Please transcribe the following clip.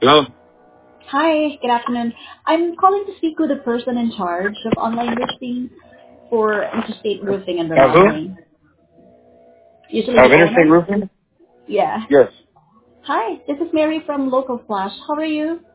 Hello? Hi, good afternoon. I'm calling to speak with the person in charge of online listing for interstate roofing and Who? remodeling. Usually the Interstate owner? Roofing? Yeah. Yes. Hi, this is Mary from Local Flash. How are you?